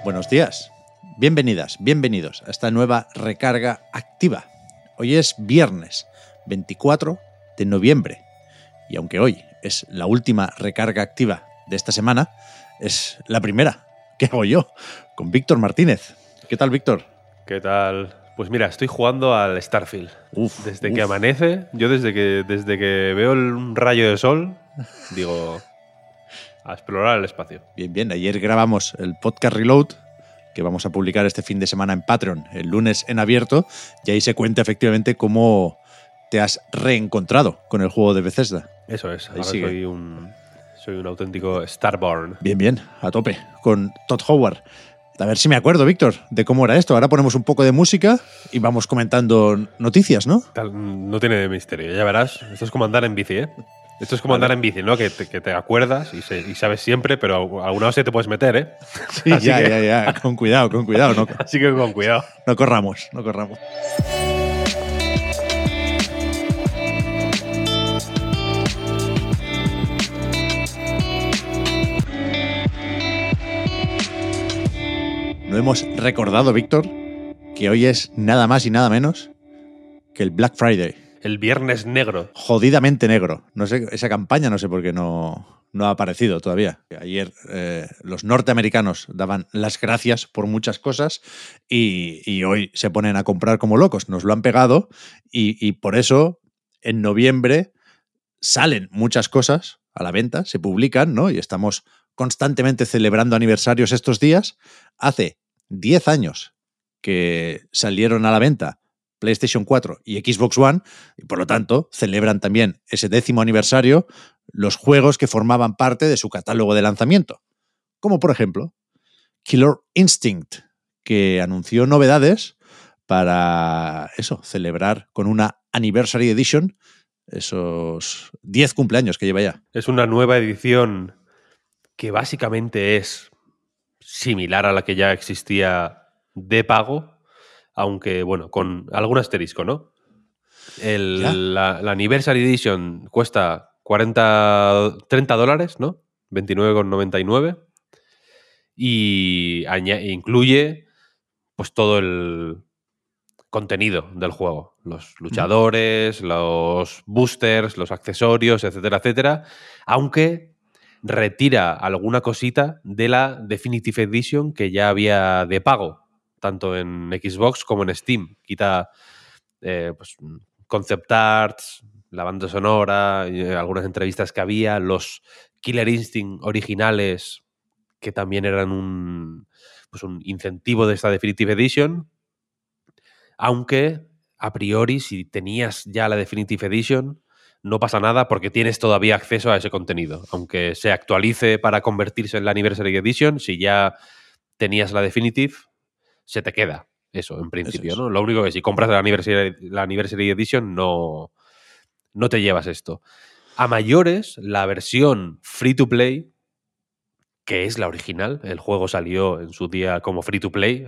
Buenos días, bienvenidas, bienvenidos a esta nueva recarga activa. Hoy es viernes 24 de noviembre y aunque hoy es la última recarga activa de esta semana, es la primera que hago yo con Víctor Martínez. ¿Qué tal, Víctor? ¿Qué tal? Pues mira, estoy jugando al Starfield. Desde que amanece, yo desde que veo un rayo de sol, digo, a explorar el espacio. Bien, bien. Ayer grabamos el podcast Reload, que vamos a publicar este fin de semana en Patreon, el lunes en abierto, y ahí se cuenta efectivamente cómo te has reencontrado con el juego de Bethesda. Eso es, Ahí ahora sigue. soy un auténtico Starborn. Bien, bien, a tope, con Todd Howard. A ver si me acuerdo, Víctor, de cómo era esto. Ahora ponemos un poco de música y vamos comentando noticias, ¿no? No tiene misterio, ya verás. Esto es como andar en bici, ¿eh? Esto es como andar en bici, ¿no? Que te acuerdas y sabes siempre, pero alguna vez te puedes meter, ¿eh? Sí, ya. Con cuidado. No, así que con cuidado. No corramos. No hemos recordado, Víctor, que hoy es nada más y nada menos que el Black Friday. El Viernes Negro. Jodidamente negro. No sé, esa campaña no sé por qué no ha aparecido todavía. Ayer los norteamericanos daban las gracias por muchas cosas y hoy se ponen a comprar como locos. Nos lo han pegado y por eso en noviembre salen muchas cosas a la venta, se publican, ¿no? Y estamos constantemente celebrando aniversarios estos días. Hace 10 años que salieron a la venta PlayStation 4 y Xbox One, y por lo tanto celebran también ese 10º aniversario los juegos que formaban parte de su catálogo de lanzamiento. Como por ejemplo Killer Instinct, que anunció novedades para eso, celebrar con una Anniversary Edition esos 10 cumpleaños que lleva ya. Es una nueva edición que básicamente es similar a la que ya existía de pago, aunque, bueno, con algún asterisco, ¿no? La Anniversary Edition cuesta $30, ¿no? $29,99 y incluye pues todo el contenido del juego. Los luchadores, los boosters, los accesorios, etcétera, etcétera. Aunque retira alguna cosita de la Definitive Edition que ya había de pago, tanto en Xbox como en Steam. Quita pues, concept arts, la banda sonora, algunas entrevistas que había, los Killer Instinct originales, que también eran un incentivo de esta Definitive Edition. Aunque, a priori, si tenías ya la Definitive Edition, no pasa nada porque tienes todavía acceso a ese contenido. Aunque se actualice para convertirse en la Anniversary Edition, si ya tenías la Definitive, se te queda eso, en principio, ¿no? Lo único que si compras la Anniversary Edition no te llevas esto. A mayores, la versión free to play, que es la original, el juego salió en su día como free to play,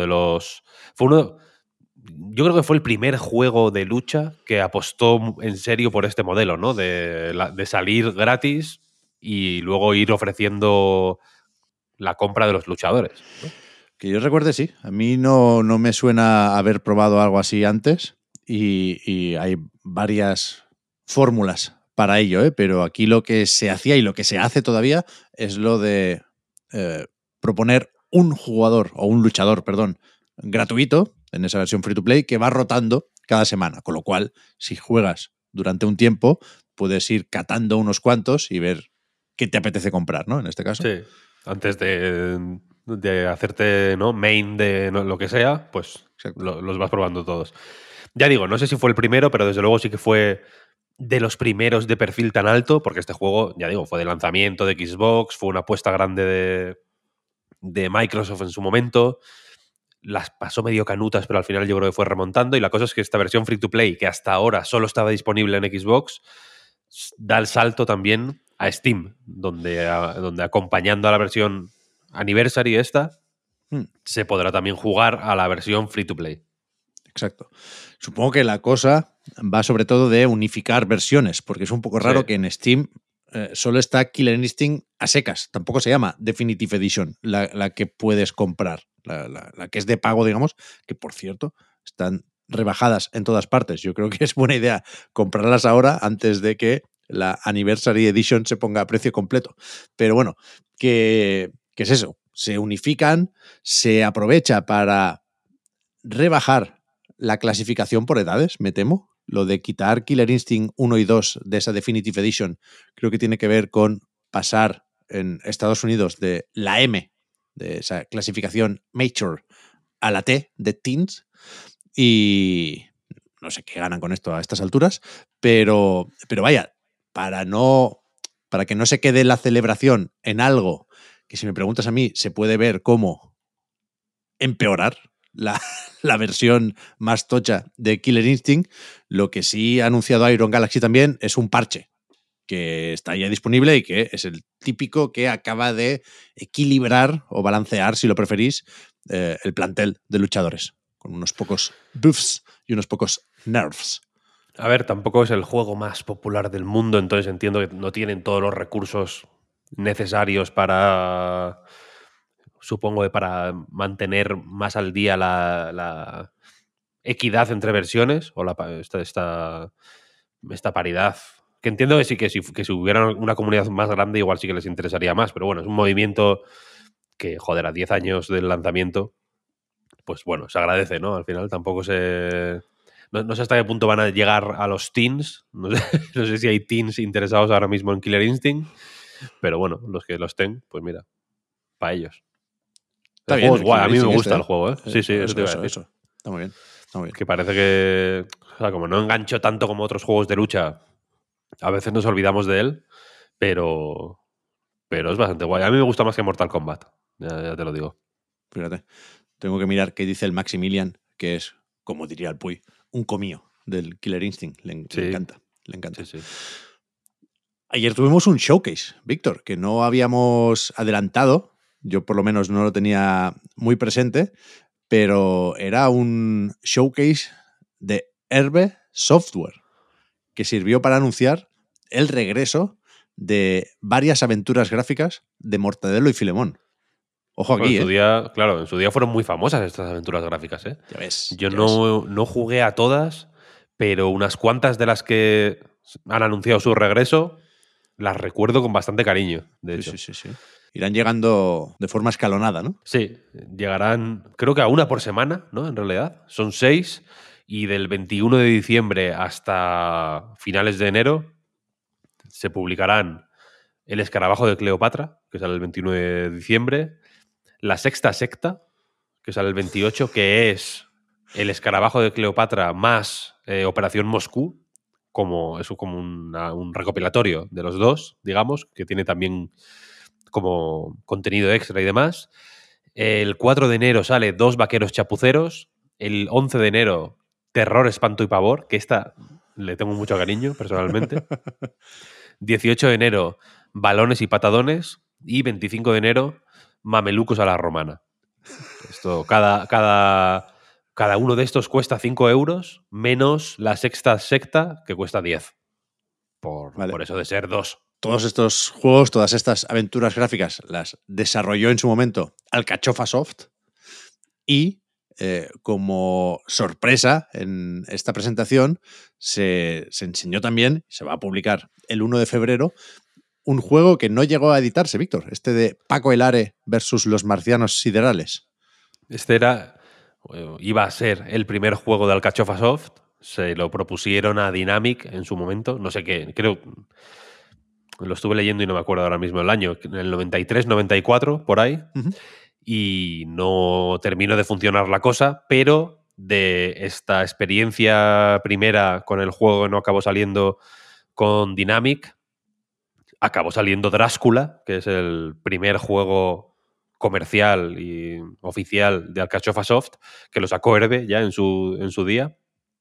yo creo que fue el primer juego de lucha que apostó en serio por este modelo, ¿no? De salir gratis y luego ir ofreciendo la compra de los luchadores, ¿no? Que yo recuerde, sí. A mí no me suena haber probado algo así antes y hay varias fórmulas para ello, ¿eh? Pero aquí lo que se hacía y lo que se hace todavía es lo de proponer un jugador o un luchador, perdón, gratuito en esa versión free to play que va rotando cada semana. Con lo cual, si juegas durante un tiempo, puedes ir catando unos cuantos y ver qué te apetece comprar, ¿no? En este caso. Sí, antes de hacerte, ¿no?, main de lo que sea, pues los vas probando todos. Ya digo, no sé si fue el primero, pero desde luego sí que fue de los primeros de perfil tan alto, porque este juego, ya digo, fue de lanzamiento de Xbox, fue una apuesta grande de Microsoft en su momento, las pasó medio canutas, pero al final yo creo que fue remontando, y la cosa es que esta versión free to play, que hasta ahora solo estaba disponible en Xbox, da el salto también a Steam, donde acompañando a la versión Anniversary se podrá también jugar a la versión free to play. Exacto. Supongo que la cosa va sobre todo de unificar versiones, porque es un poco raro que en Steam solo está Killer Instinct a secas. Tampoco se llama Definitive Edition, la que puedes comprar. La que es de pago, digamos, que por cierto, están rebajadas en todas partes. Yo creo que es buena idea comprarlas ahora antes de que la Anniversary Edition se ponga a precio completo. Pero bueno, ¿qué es eso? Se unifican, se aprovecha para rebajar la clasificación por edades, me temo. Lo de quitar Killer Instinct 1 y 2 de esa Definitive Edition creo que tiene que ver con pasar en Estados Unidos de la M, de esa clasificación Mature, a la T de Teens. Y no sé qué ganan con esto a estas alturas, pero vaya, para que no se quede la celebración en algo que, si me preguntas a mí, se puede ver como empeorar la versión más tocha de Killer Instinct, lo que sí ha anunciado Iron Galaxy también es un parche que está ya disponible y que es el típico que acaba de equilibrar o balancear, si lo preferís, el plantel de luchadores, con unos pocos buffs y unos pocos nerfs. A ver, tampoco es el juego más popular del mundo, entonces entiendo que no tienen todos los recursos necesarios para, supongo, que para mantener más al día la equidad entre versiones o esta paridad. Que entiendo que sí, que si hubiera una comunidad más grande igual sí que les interesaría más, pero bueno, es un movimiento que, joder, a 10 años del lanzamiento, pues bueno, se agradece, ¿no? Al final tampoco se... No sé hasta qué punto van a llegar a los teens. No sé si hay teens interesados ahora mismo en Killer Instinct. Pero bueno, los que los ten, pues mira, para ellos. Está El bien, juego es guay. A mí me gusta ¿eh? el juego, ¿eh? Sí, eso te iba a decir. Eso. Está muy bien. Está muy bien. Que parece que, o sea, como no engancho tanto como otros juegos de lucha, a veces nos olvidamos de él, pero es bastante guay. A mí me gusta más que Mortal Kombat. Ya te lo digo. Fíjate. Tengo que mirar qué dice el Maximilian, que es, como diría el Puy, un comío del Killer Instinct. Le encanta. Le encanta. Sí. Ayer tuvimos un showcase, Víctor, que no habíamos adelantado. Yo por lo menos no lo tenía muy presente, pero era un showcase de Herbe Software, que sirvió para anunciar el regreso de varias aventuras gráficas de Mortadelo y Filemón. Ojo aquí, en su día fueron muy famosas estas aventuras gráficas, ¿eh? Ya ves. Yo no jugué a todas, pero unas cuantas de las que han anunciado su regreso las recuerdo con bastante cariño, de hecho. Sí. Irán llegando de forma escalonada, ¿no? Sí, llegarán, creo que a una por semana, ¿no? En realidad. Son 6 y del 21 de diciembre hasta finales de enero se publicarán El Escarabajo de Cleopatra, que sale el 21 de diciembre, La Sexta Secta, que sale el 28, que es El Escarabajo de Cleopatra más Operación Moscú, como un recopilatorio de los dos, digamos, que tiene también como contenido extra y demás. El 4 de enero sale Dos Vaqueros Chapuceros. El 11 de enero, Terror, Espanto y Pavor, que esta le tengo mucho cariño, personalmente. 18 de enero, Balones y Patadones. Y 25 de enero, Mamelucos a la Romana. Esto, cada uno de estos cuesta 5 euros, menos la Sexta Secta, que cuesta 10. Por eso de ser 2. Todos estos juegos, todas estas aventuras gráficas las desarrolló en su momento Alcachofa Soft y como sorpresa en esta presentación se enseñó también, se va a publicar el 1 de febrero, un juego que no llegó a editarse, Víctor, este de Paco Elare versus los marcianos siderales. Este iba a ser el primer juego de Alcachofa Soft. Se lo propusieron a Dynamic en su momento, no sé qué, creo... Lo estuve leyendo y no me acuerdo ahora mismo el año, en el 93, 94, por ahí. Uh-huh. Y no terminó de funcionar la cosa, pero de esta experiencia primera con el juego que no acabó saliendo con Dynamic, acabó saliendo Drácula, que es el primer juego comercial y oficial de Alcachofa Soft, que lo sacó Herbe ya en su día.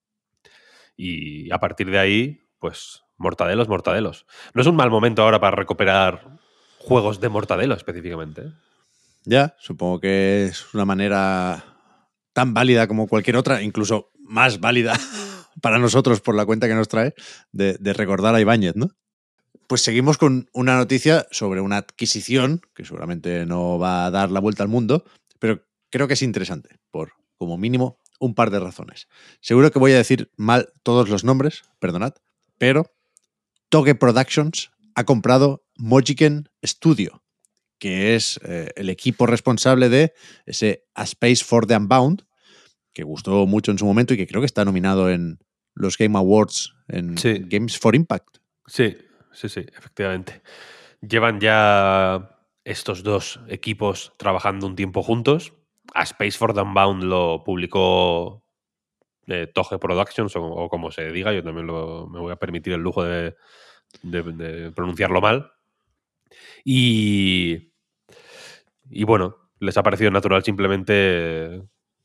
Y a partir de ahí, pues... Mortadelos. No es un mal momento ahora para recuperar juegos de Mortadelo específicamente, ¿eh? Ya, supongo que es una manera tan válida como cualquier otra, incluso más válida para nosotros por la cuenta que nos trae, de recordar a Ibáñez, ¿no? Pues seguimos con una noticia sobre una adquisición que seguramente no va a dar la vuelta al mundo, pero creo que es interesante por, como mínimo, un par de razones. Seguro que voy a decir mal todos los nombres, perdonad, pero Toge Productions ha comprado Mojiken Studio, que es el equipo responsable de ese A Space for the Unbound, que gustó mucho en su momento y que creo que está nominado en los Game Awards en Sí, Games for Impact. sí, efectivamente. Llevan ya estos dos equipos trabajando un tiempo juntos. A Space for the Unbound lo publicó Toge Productions o como se diga, yo también me voy a permitir el lujo de pronunciarlo mal. Y bueno, les ha parecido natural simplemente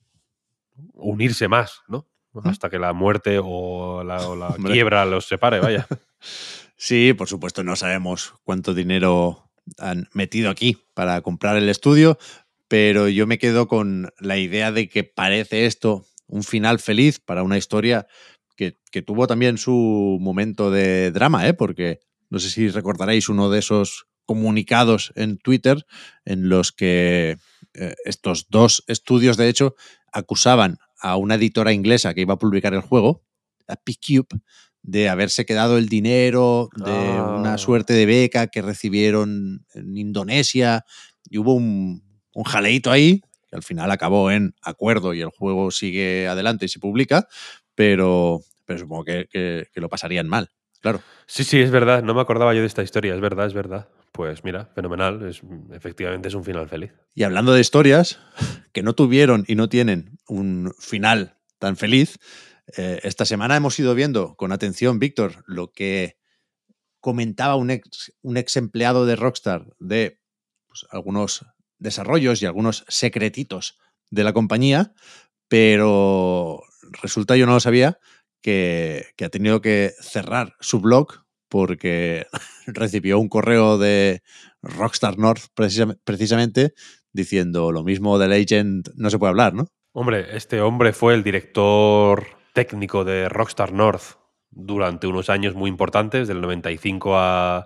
unirse más, ¿no? Hasta que la muerte o la quiebra los separe, vaya. Sí, por supuesto, no sabemos cuánto dinero han metido aquí para comprar el estudio, pero yo me quedo con la idea de que parece esto un final feliz para una historia que tuvo también su momento de drama, ¿eh? Porque no sé si recordaréis uno de esos comunicados en Twitter en los que estos dos estudios, de hecho, acusaban a una editora inglesa que iba a publicar el juego, a P-Cube, de haberse quedado el dinero de una suerte de beca que recibieron en Indonesia, y hubo un jaleíto ahí, que al final acabó en acuerdo y el juego sigue adelante y se publica, pero supongo que lo pasarían mal, claro. Sí, es verdad, no me acordaba yo de esta historia, es verdad. Pues mira, fenomenal, efectivamente es un final feliz. Y hablando de historias que no tuvieron y no tienen un final tan feliz, esta semana hemos ido viendo con atención, Víctor, lo que comentaba un ex empleado de Rockstar de pues, algunos desarrollos y algunos secretitos de la compañía, pero resulta, yo no lo sabía, que ha tenido que cerrar su blog porque recibió un correo de Rockstar North precisamente diciendo lo mismo de Legend no se puede hablar, ¿no? Hombre, este hombre fue el director técnico de Rockstar North durante unos años muy importantes, del 95 a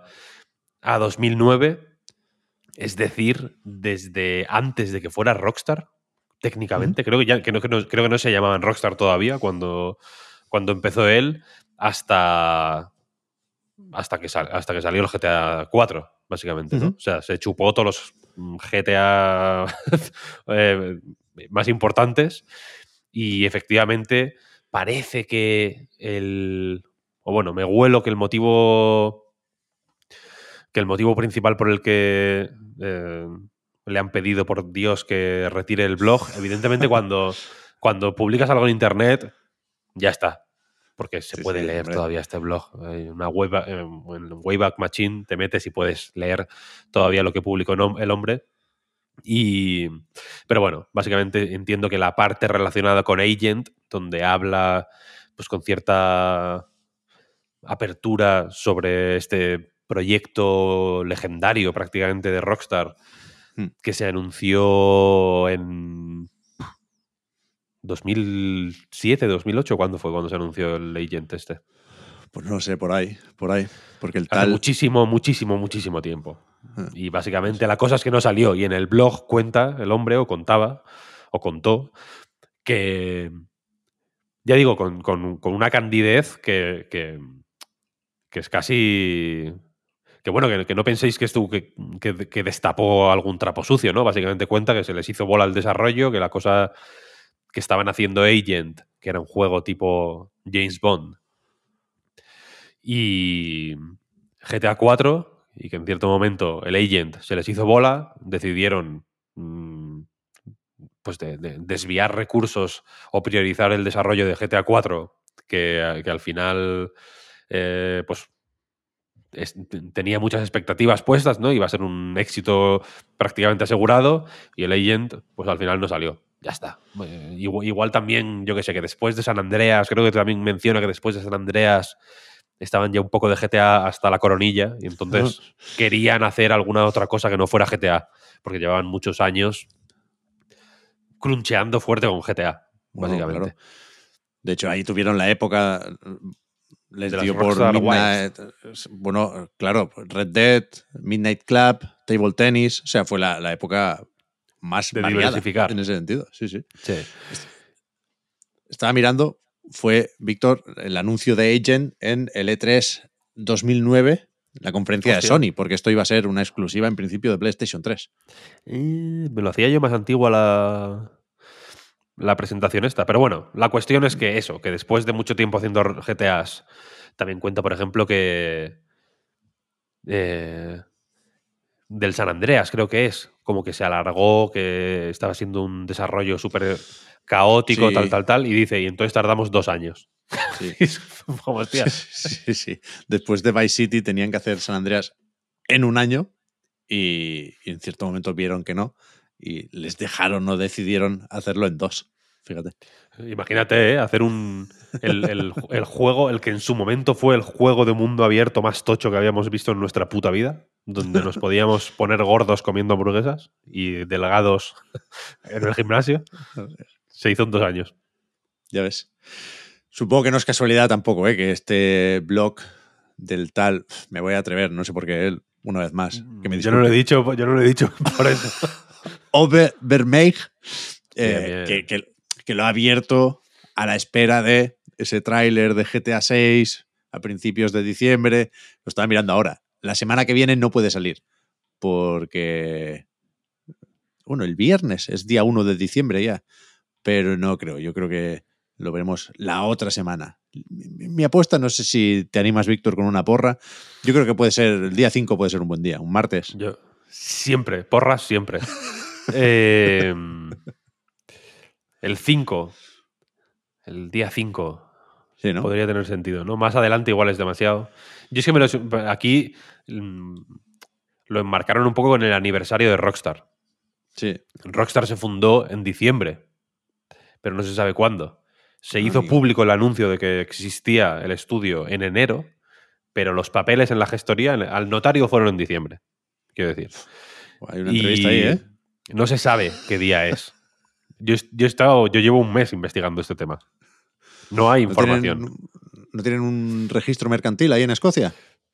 2009. Es decir, desde antes de que fuera Rockstar, técnicamente. Creo creo que no se llamaban Rockstar todavía cuando empezó él, hasta que salió el GTA 4, básicamente, ¿no? O sea, se chupó todos los GTA más importantes y efectivamente parece que me huelo que el motivo principal por el que le han pedido, por Dios, que retire el blog, evidentemente cuando publicas algo en internet, ya está. Porque se puede leer hombre. todavía este blog. Hay una web, en Wayback Machine te metes y puedes leer todavía lo que publicó el hombre. Pero bueno, básicamente entiendo que la parte relacionada con Agent, donde habla pues con cierta apertura sobre este proyecto legendario prácticamente de Rockstar, que se anunció en 2007, 2008, ¿cuándo fue cuando se anunció el Agent este? Pues no sé, por ahí, porque el Hace tal... muchísimo tiempo. Y básicamente la cosa es que no salió. Y en el blog cuenta el hombre, o contaba, o contó, que, ya digo, con una candidez que es casi... Que bueno, que no penséis que esto que destapó algún trapo sucio, ¿no? Básicamente cuenta que se les hizo bola el desarrollo, que la cosa que estaban haciendo Agent, que era un juego tipo James Bond, y GTA 4, y que en cierto momento el Agent se les hizo bola, decidieron pues de desviar recursos o priorizar el desarrollo de GTA 4, que al final pues tenía muchas expectativas puestas, ¿no? Iba a ser un éxito prácticamente asegurado, y el Agent pues al final no salió. Ya está. Igual también, yo que sé, que después de San Andreas, creo que también menciona que después de San Andreas estaban ya un poco de GTA hasta la coronilla, y entonces querían hacer alguna otra cosa que no fuera GTA, porque llevaban muchos años cruncheando fuerte con GTA, Bueno, básicamente. claro. De hecho, ahí tuvieron la época les De las dio por Rockstar Midnight. Bueno, claro, Red Dead, Midnight Club, Table Tennis. O sea, fue la época más De variada diversificar. en ese sentido. Sí, sí. Sí. Estaba mirando, fue, Víctor, el anuncio de Agent en el E3 2009, la conferencia Hostia. de Sony, porque esto iba a ser una exclusiva en principio de PlayStation 3. Me lo hacía yo más antigua la presentación esta. Pero bueno, la cuestión es que eso, que después de mucho tiempo haciendo GTAs, también cuenta, por ejemplo, que del San Andreas, creo que es, como que se alargó, que estaba siendo un desarrollo súper caótico, Sí, tal, y dice, y entonces tardamos 2 años. sí. Y es como, hostia. Sí, sí. Después de Vice City tenían que hacer San Andreas en un año y en cierto momento vieron que no y les dejaron o decidieron hacerlo en 2. Fíjate. Imagínate, hacer el juego, el que en su momento fue el juego de mundo abierto más tocho que habíamos visto en nuestra puta vida, donde nos podíamos poner gordos comiendo hamburguesas y delgados en el gimnasio. Se hizo en 2 años. Ya ves. Supongo que no es casualidad tampoco, que este blog del tal, me voy a atrever, no sé por qué él, una vez más, que me Yo no lo he disculpe. dicho, por eso. Ove Vermeij, Bien, bien. que lo ha abierto a la espera de ese tráiler de GTA 6 a principios de diciembre. Lo estaba mirando ahora. La semana que viene no puede salir porque, bueno, el viernes es día 1 de diciembre ya, pero no creo. Yo creo que lo veremos la otra semana. Mi apuesta, no sé si te animas, Víctor, con una porra. Yo creo que puede ser, el día 5 puede ser un buen día, un martes. Yo siempre, porras siempre. El 5, el día 5, Sí, ¿no? podría tener sentido, ¿no? Más adelante igual es demasiado. Yo es que aquí lo enmarcaron un poco con el aniversario de Rockstar. Sí. Rockstar se fundó en diciembre, pero no se sabe cuándo. Se Ah, hizo amigo. público el anuncio de que existía el estudio en enero, pero los papeles en la gestoría al notario fueron en diciembre, quiero decir. Hay una entrevista ahí, Y no se sabe qué día es. Yo llevo un mes investigando este tema. No hay información. ¿No tienen un registro mercantil ahí en Escocia?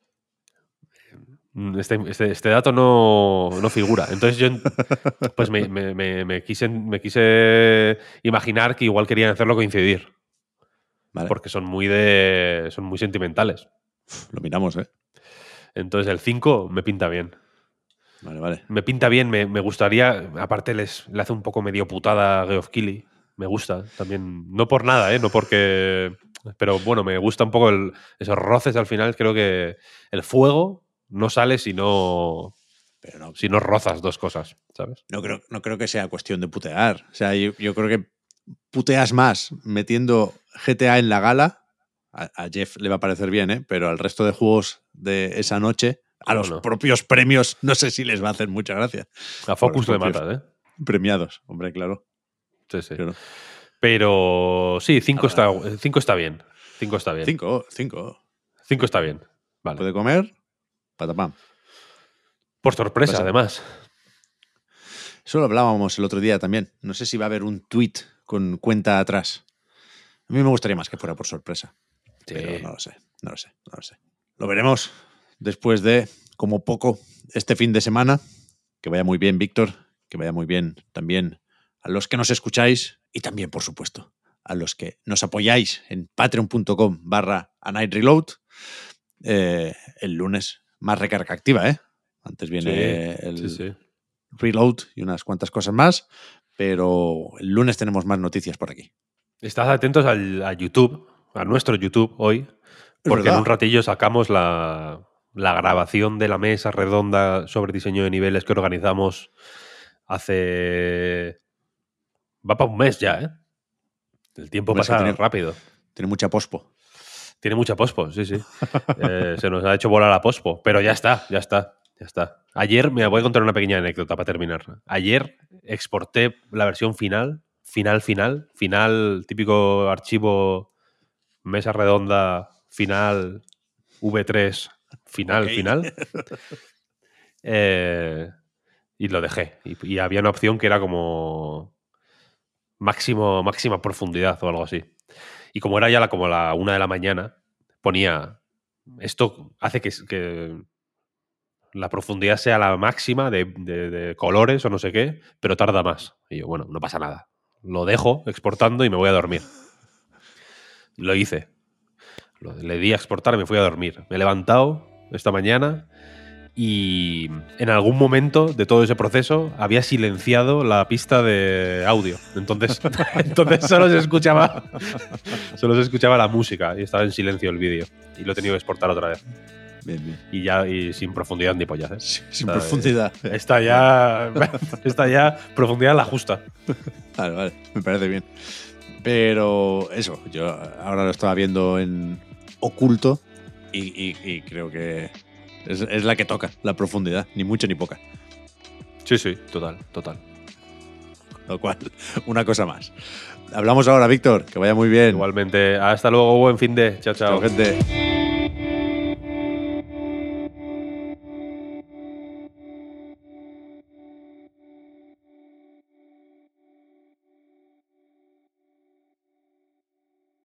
Este dato no figura. Entonces yo pues me quise imaginar que igual querían hacerlo coincidir. Vale. Porque son muy sentimentales. Lo miramos, ¿eh? Entonces el 5 me pinta bien. Vale, vale. Me pinta bien, me gustaría. Aparte, le hace un poco medio putada a Geoff Keighley. Me gusta también. No por nada, no porque. Pero bueno, me gusta un poco esos roces al final. Creo que el fuego no sale si no rozas dos cosas, ¿sabes? No creo que sea cuestión de putear. O sea, yo creo que puteas más metiendo GTA en la gala. A Jeff le va a parecer bien, ¿eh? Pero al resto de juegos de esa noche, a los propios premios, no sé si les va a hacer mucha gracia. A Focus le matas, ¿eh? Premiados, hombre, claro. Sí, sí. Claro. Pero sí, 5 está bien. 5 está bien. 5. 5 está bien. Vale. Puede comer, patapam. Por sorpresa, además. Eso lo hablábamos el otro día también. No sé si va a haber un tweet con cuenta atrás. A mí me gustaría más que fuera por sorpresa. Sí. Pero no lo sé. Lo veremos después de, como poco, este fin de semana. Que vaya muy bien, Víctor. Que vaya muy bien también a los que nos escucháis y también, por supuesto, a los que nos apoyáis en patreon.com/anightreload. El lunes más recarga activa, ¿eh? Antes viene el reload y unas cuantas cosas más, pero el lunes tenemos más noticias por aquí. Estad atentos a YouTube, a nuestro YouTube hoy, porque en un ratillo sacamos la grabación de la mesa redonda sobre diseño de niveles que organizamos hace... Va para un mes ya, ¿eh? El tiempo pasa rápido. Tiene mucha pospo. Tiene mucha pospo, sí. Se nos ha hecho volar la pospo, pero ya está. Ayer, me voy a contar una pequeña anécdota para terminar. Ayer exporté la versión final, típico archivo mesa redonda, final, V3, final. Y lo dejé. Y había una opción que era como máxima profundidad o algo así. Y como era ya como la 1 de la mañana, ponía, esto hace que la profundidad sea la máxima de colores o no sé qué, pero tarda más. Y yo, bueno, no pasa nada. Lo dejo exportando y me voy a dormir. Lo hice. Le di a exportar y me fui a dormir. Me he levantado esta mañana y en algún momento de todo ese proceso había silenciado la pista de audio. Entonces solo se escuchaba la música y estaba en silencio el vídeo. Y lo he tenido que exportar otra vez. Bien. Y sin profundidad ni pollas, ¿eh? Sin profundidad. Está ya profundidad la justa. Vale, me parece bien. Pero eso, yo ahora lo estaba viendo en oculto y creo que es la que toca, la profundidad, ni mucha ni poca. Sí, total. Lo cual, una cosa más. Hablamos ahora, Víctor, que vaya muy bien. Igualmente, hasta luego, buen fin de. Chao. Chao, gente.